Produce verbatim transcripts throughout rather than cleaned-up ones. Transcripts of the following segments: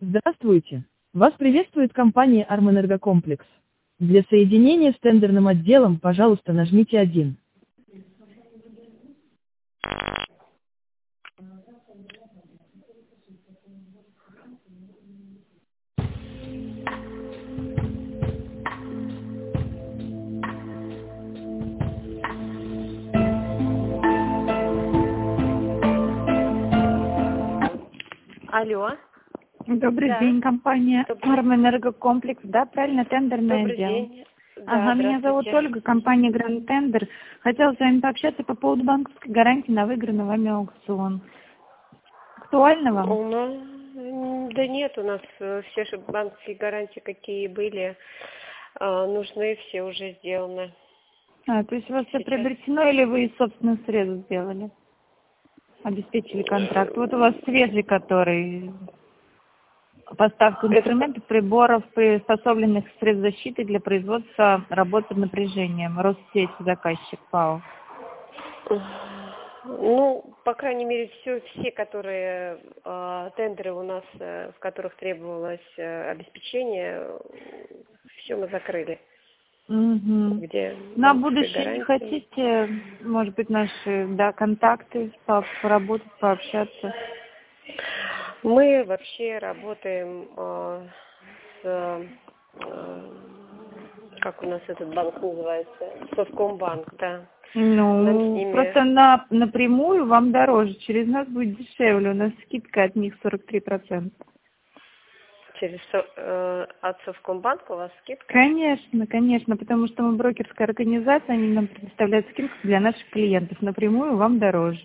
Здравствуйте! Вас приветствует компания Армэнергокомплекс. Для соединения с тендерным отделом, пожалуйста, нажмите один. Алло. Добрый Да. день, компания Добрый, Армэнергокомплекс, да, правильно, тендерное добрый отдел. день. Ага, Да, меня зовут здравствуйте. Ольга, компания Гранд Тендер. Хотела с вами пообщаться по поводу банковской гарантии на выигранный вами аукцион. Актуально вам? У нас, м, да нет, у нас э, все же банковские гарантии, какие были, э, нужны, все уже сделаны. А, то есть у вас все Сейчас. приобретено или вы из собственных средств сделали? Обеспечили контракт. Вот у вас свежий, который поставка Это по- инструментов, приборов, приспособленных средств защиты для производства работ под напряжением. Россеть, заказчик ПАО. Ну, по крайней мере, все, все, которые э, тендеры у нас, э, в которых требовалось э, обеспечение, все мы закрыли. Угу. Где На банковская будущее не гарантия. хотите, может быть, наши, да, контакты, по- поработать, пообщаться? Мы вообще работаем э, с, э, как у нас этот банк называется, Совкомбанк, да. Нам с Ну, ними просто на, напрямую вам дороже, через нас будет дешевле, у нас скидка от них сорок три процента. через Со- э, от Совкомбанка у вас скидка? Конечно, конечно, потому что мы брокерская организация, они нам предоставляют скидку для наших клиентов, напрямую вам дороже.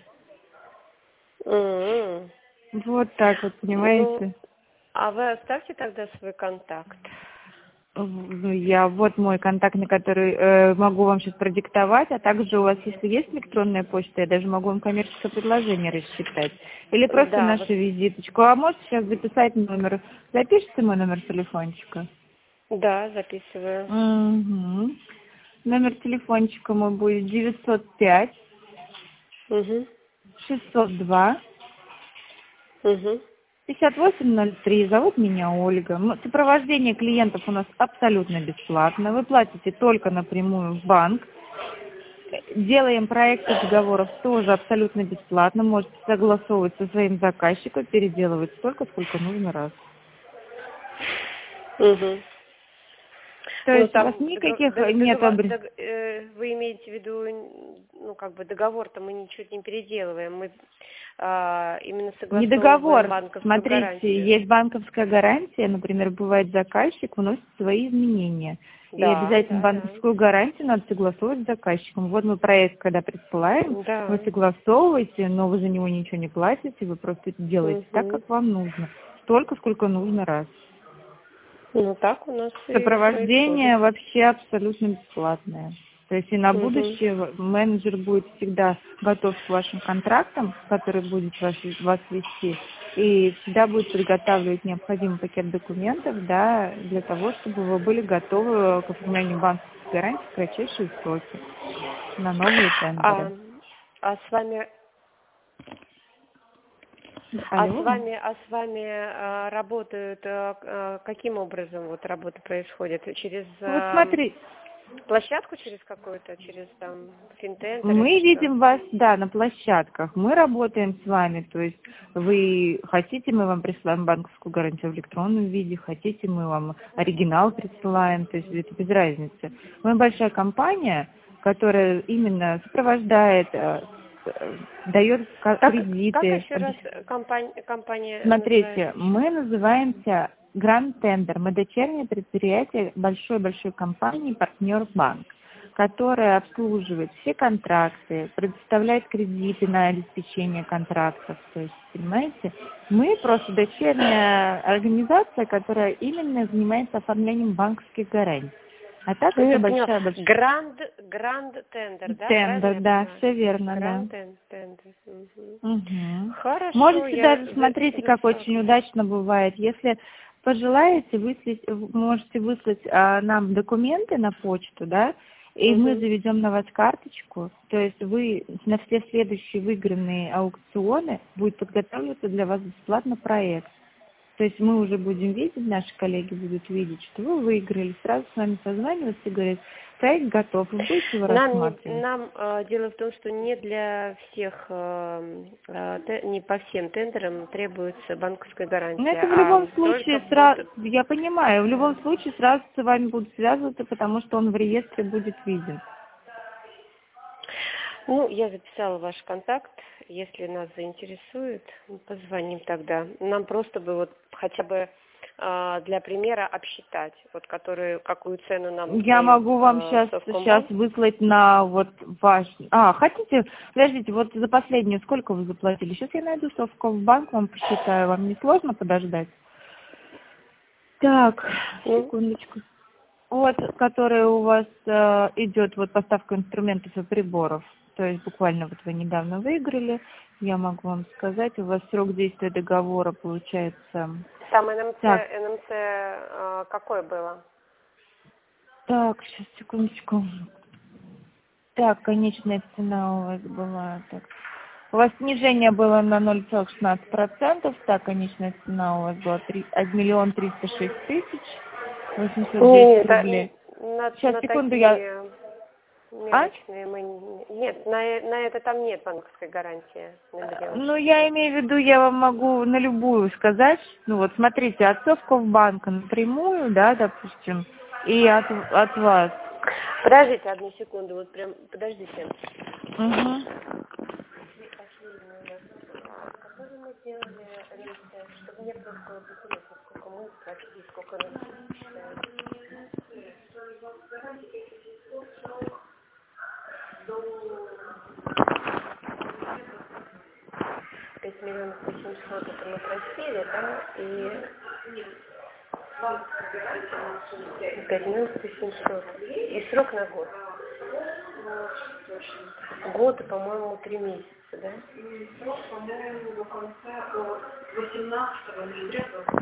М-м. Вот так вот, Ну, понимаете? а вы оставьте тогда свой контакт. Ну, я вот мой контакт, на который э, могу вам сейчас продиктовать, а также у вас, если есть электронная почта, я даже могу вам коммерческое предложение рассчитать. Или просто Да, нашу вот, визиточку. А можете сейчас записать номер? Запишите мой номер телефончика? да, записываю. Угу. Номер телефончика мой будет девятьсот пять Угу. шестьсот два Угу. пятьдесят восемь ноль три. Зовут меня Ольга. М, Сопровождение клиентов у нас абсолютно бесплатно. Вы платите только напрямую в банк. Делаем проекты договоров тоже абсолютно бесплатно. Можете согласовывать со своим заказчиком, переделывать столько, сколько нужно раз. Угу. То Ну, есть у там вас дого- никаких дог- нет договор, обр- дог- э, вы имеете в виду, ну, как бы договор-то мы ничего не переделываем, мы а, именно не согласовываем договор. банковскую Смотрите, гарантию. есть банковская гарантия, например, бывает заказчик вносит свои изменения. И Да, обязательно да, да. банковскую гарантию надо согласовывать с заказчиком. Вот мы проект, когда присылаем, вы Да. согласовываете, но вы за него ничего не платите, вы просто делаете так, Угу. как вам нужно. Столько, сколько нужно раз. Ну, так у нас и происходит. Сопровождение вообще абсолютно бесплатное. То есть и на Угу. будущее менеджер будет всегда готов к вашим контрактам, который будет вас, вас вести, и всегда будет подготавливать необходимый пакет документов, да, для того, чтобы вы были готовы к оформлению банковской гарантии в кратчайшие сроки на новые А, тендеры. а с вами, а с Алло. вами, а с вами э, работают, э, э, каким образом вот работа происходит? Через Вот э, смотри, площадку, через какую-то, через там финтендер мы или что? видим вас, да, на площадках. Мы работаем с вами, то есть вы хотите, мы вам присылаем банковскую гарантию в электронном виде, хотите, мы вам оригинал присылаем, то есть это без разницы. Мы большая компания, которая именно сопровождает, э, э, дает ка- Как, как кредиты. еще раз компания, компания Смотрите, называется еще? мы называемся Гранд Тендер. Мы дочернее предприятие большой-большой компании «Партнер Банк», которая обслуживает все контракты, предоставляет кредиты на обеспечение контрактов. То есть, понимаете, мы просто дочерняя организация, которая именно занимается оформлением банковских гарантий. А так Ну, это я поняла. большая-большая... Гранд, гранд тендер, да? Правильно Тендер, я да, поняла? все верно, да. Гранд тен- тендер. Мгм. Угу. Хорошо, Можете я даже, за- смотрите, как очень записала. удачно бывает, если пожелаете, выслать, можете выслать а, нам документы на почту, да, и мы Угу. заведем на вас карточку, то есть вы на все следующие выигранные аукционы будет подготавливаться для вас бесплатно проект. То есть мы уже будем видеть, наши коллеги будут видеть, что вы выиграли, сразу с вами созваниваться и говорят, проект готов, вы будете его Нам, рассматривать? не, нам э, дело в том, что не для всех, э, э, те, не по всем тендерам требуется банковская гарантия. Ну, это в любом а случае, только сразу, будут... я понимаю, в любом случае сразу с вами будут связываться, потому что он в реестре будет виден. Ну, я записала ваш контакт. Если нас заинтересует, мы позвоним тогда. Нам просто бы вот хотя бы э, для примера обсчитать, вот который, какую цену нам Я дает, могу вам э, сейчас, сейчас Совкомбанк. выслать на вот ваш... А, хотите? Подождите, вот за последнюю сколько вы заплатили? Сейчас я найду Совкомбанк, вам посчитаю. Вам не сложно подождать? Так, Ну, секундочку. Вот, которая у вас э, идет вот поставка инструментов и приборов. То есть буквально вот вы недавно выиграли. Я могу вам сказать, у вас срок действия договора получается... там эн эм цэ, Так, эн эм цэ э, какое было? так, сейчас, секундочку. Так, конечная цена у вас была... Так. У вас снижение было на ноль целых шестнадцать процентов. Так, конечная цена у вас была один миллион триста шесть тысяч восемьсот Не, десять нет, рублей. на, Сейчас, на секунду, такие я... А? мелочные мы... не- Нет, на, на это там нет банковской гарантии. на миллион Ну, я шестьсот. имею в виду, я вам могу на любую сказать. Ну, вот смотрите, от Совкомбанка напрямую, да, допустим, и от, от вас. Подождите одну секунду, вот прям, подождите. Угу. Который мы сделали эн эм цэ, чтобы мне просто вот интересно, сколько мы платили, сколько нас считают. пять миллионов восемьсот это мы просили, да, и пять миллионов восемьсот. И срок на год. Год и, по-моему, три месяца, да? Срок, по-моему, до конца, до восемнадцатого ноября.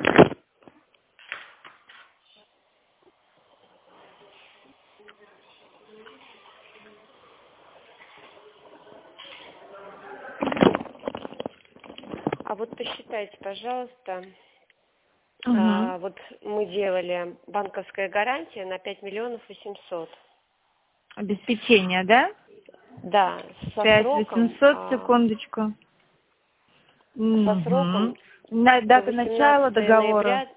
А вот посчитайте, пожалуйста, Угу. а, вот мы делали банковская гарантия на пять миллионов восемьсот. Обеспечение, да? Да, со пять сроком, восемьсот, а, секундочку. со Угу. сроком На до дата начала восемнадцатого договора. ноября,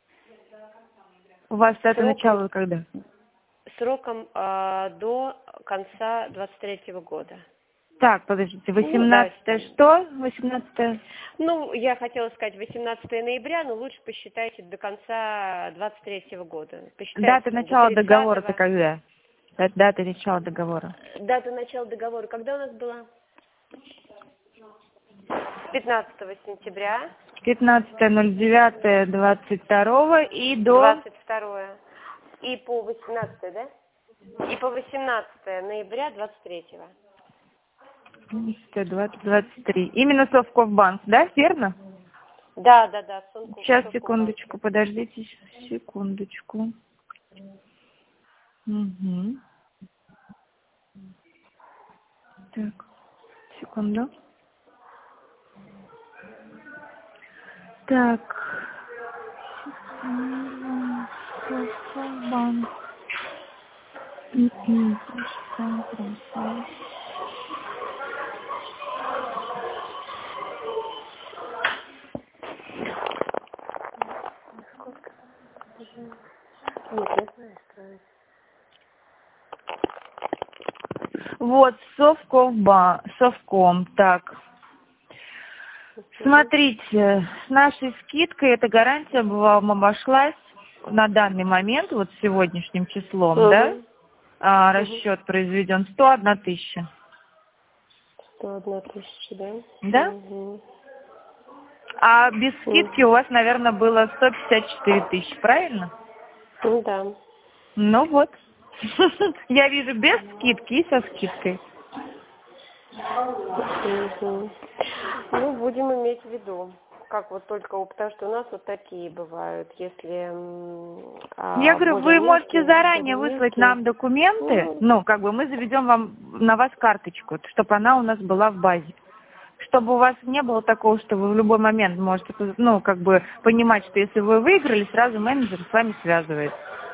У вас дата сроком, начала когда? сроком а, до конца двадцать третьего года. Так, подождите, Ну, давайте восемнадцатое там. что? восемнадцатое? Ну, я хотела сказать восемнадцатого ноября, но лучше посчитайте до конца двадцать третьего года. Посчитайте Дата там, до начала договора-то тридцатого. когда? Дата дата начала договора. Дата начала договора когда у нас была? пятнадцатого сентября. пятнадцатое ноль девятое двадцать второго и до... двадцать второе. И по восемнадцатое, да? И по восемнадцатое ноября двадцать третьего. двадцать двадцать три. Именно Совкомбанк, да, верно? Да, да, да. Совком, Сейчас, Совкомбанк. секундочку, подождите, секундочку. Угу. Так, секунду. Так. Совкомбанк. М-м, трансляция. Нет, я знаю, что это. Вот, Совкомбанк, Совком, так. Смотрите, с нашей скидкой эта гарантия была, вам обошлась на данный момент, вот с сегодняшним числом, Угу. да? А, Угу. расчет произведен сто одна тысяча. сто одна тысяча, да? Да? Угу. А без скидки у вас, наверное, было сто пятьдесят четыре тысячи, правильно? Ну да. Ну вот. Я вижу без скидки и со скидкой. Угу. Ну, будем иметь в виду. Как вот только, потому что у нас вот такие бывают, если... А, Я говорю, вы можете мелкие, заранее более выслать мелкие. нам документы, Ну, ну, как бы мы заведем вам на вас карточку, чтобы она у нас была в базе. чтобы у вас не было такого, что вы в любой момент можете, ну, как бы понимать, что если вы выиграли, сразу менеджер с вами связывается.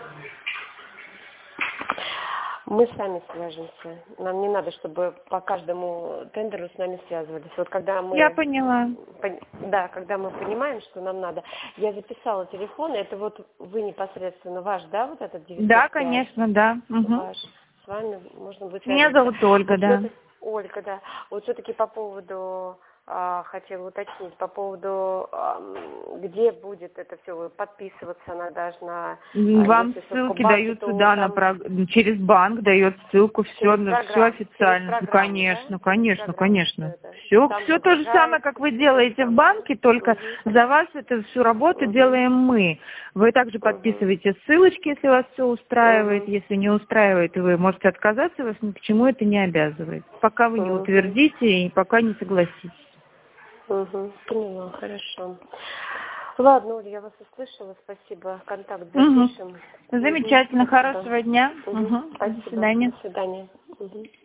Мы сами свяжемся. Нам не надо, чтобы по каждому тендеру с нами связывались. Вот когда мы... Я поняла. Да, когда мы понимаем, что нам надо. Я записала телефон, это вот вы непосредственно ваш, да, вот этот девятьсот пять? Да, конечно, да. Угу. Ваш. С вами можно будет связываться. Меня зовут Ольга, вот да. Ольга, да. Вот все-таки по поводу... хотела уточнить по поводу, где будет это все подписываться, она должна... Вам ссылки банк, дают сюда, там... на прог... через банк дает ссылку, все, все официально. да? Конечно, Через конечно, программу конечно. Все, Все, все то же самое, как вы делаете в банке, только угу. за вас эту всю работу угу. делаем мы. Вы также угу. подписываете ссылочки, если вас все устраивает. Угу. Если не устраивает, вы можете отказаться, вас ни к чему это не обязывает. Пока вы не угу. утвердите и пока не согласитесь. Угу, поняла, хорошо. Ладно, Оля, я вас услышала, спасибо. Контакт запишем. Угу. Замечательно, угу, хорошего дня. Угу. Угу. Спасибо. До свидания. До свидания. Угу.